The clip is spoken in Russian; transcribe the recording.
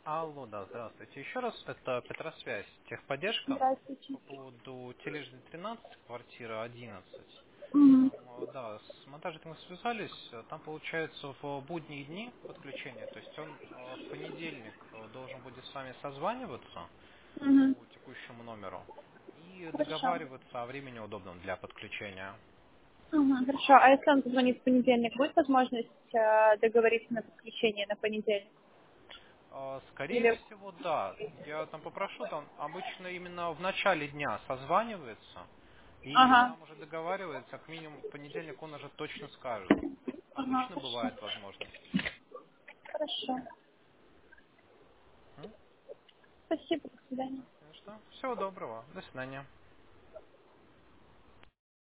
Алло, да, здравствуйте. Еще раз, это Петросвязь, техподдержка Здравствуйте. по поводу Тележной 13, квартира 11. Мгм. Там, да, с монтажником мы связались, там получается в будние дни подключение, то есть он в понедельник должен будет с вами созваниваться Мгм. по текущему номеру и Хорошо. договариваться о времени удобном для подключения. Мгм. Хорошо. А если он позвонит в понедельник, будет возможность договориться на подключение на понедельник? Скорее Или... всего, да. Я там попрошу, там обычно именно в начале дня созванивается и Ага. там уже договаривается, как минимум в понедельник он уже точно скажет. Ага, Обычно хорошо. бывает возможность. Хорошо. М? Спасибо, до свидания. Что? Всего доброго. До свидания.